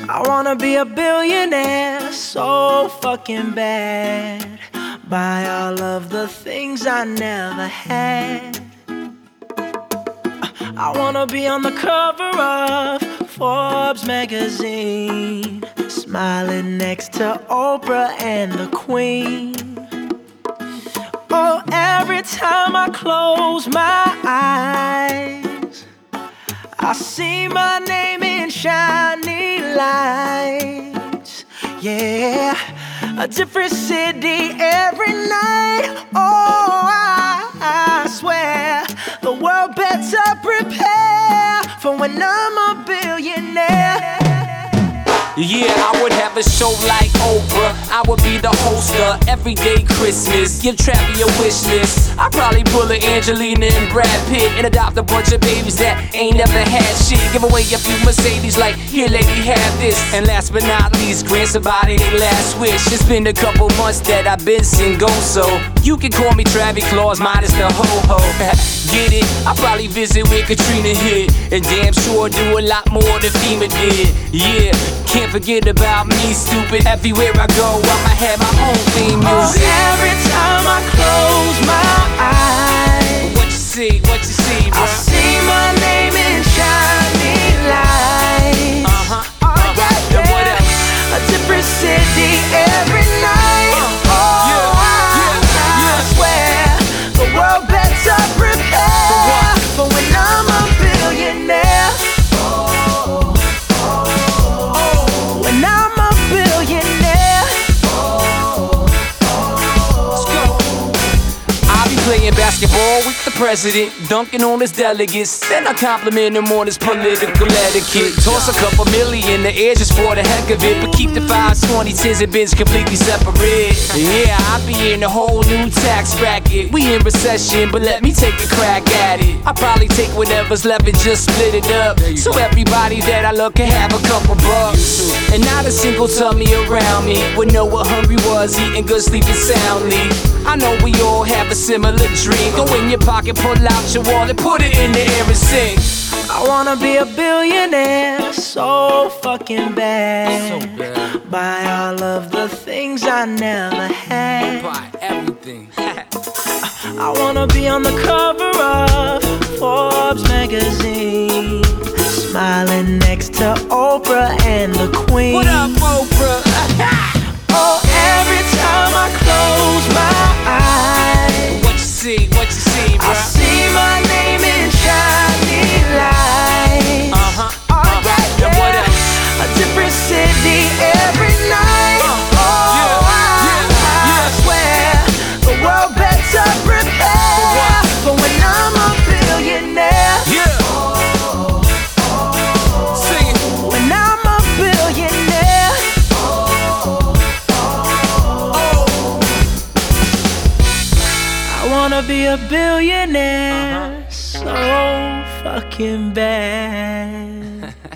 I wanna be a billionaire so fucking bad. Buy all of the things I never had. I wanna be on the cover of Forbes magazine, smiling next to Oprah and the Queen. Oh, every time I close my eyes, I see my name in shiny lights. Yeah, a different city every night. Oh, I swear the world better prepare for when I'm a billionaire. Yeah, I would have a show like Oprah. I would be the host of Everyday Christmas. Give Travi a wish list. I'd probably pull a Angelina and Brad Pitt and adopt a bunch of babies that ain't never had shit. Give away a few Mercedes like, here lady, have this. And last but not least, grant somebody their last wish. It's been a couple months that I've been single, so you can call me Travis Claus minus the ho-ho. Get it? I'll probably visit where Katrina hit, and damn sure do a lot more than FEMA did. Yeah, can't forget about me, stupid. Everywhere I go, I'ma have my own theme music. Oh, every time I close my eyes, What you see, bro? I see my name in shiny lights. Oh, yeah, And what else? a different city every night. I swear the world better prepare for when I'm a billionaire. When I'm a billionaire. Let's go. I'll be playing basketball with the president, dunking on his delegates. Then I compliment him on his political etiquette. Toss a couple million in the air just for the heck of it, but keep the 5s, 20s, 10s, and bins completely separate. Yeah, I'll be in a whole new tax bracket. We in recession, but let me take a crack at it. I'll probably take whatever's left and just split it up, so everybody that I love can have a couple bucks. And not a single tummy around me would know what hungry was, eating good, sleeping soundly. I know we all have a similar dream. Go in your pocket, pull out your wallet, put it in the air and sing. I wanna be a billionaire so fucking bad. Buy all of the things I never had. Buy everything. I wanna be on the cover of Forbes magazine, smiling next to Oprah and the Queen. What up, Oprah? Oh, every time I close my eyes, What you see, bro? I see my name in shiny lights. Oh, yeah, And what else? a different city every night. I swear the world better prepare for when I'm a billionaire. Yeah. Sing it. When I'm a billionaire. I wanna be a billionaire so fucking bad.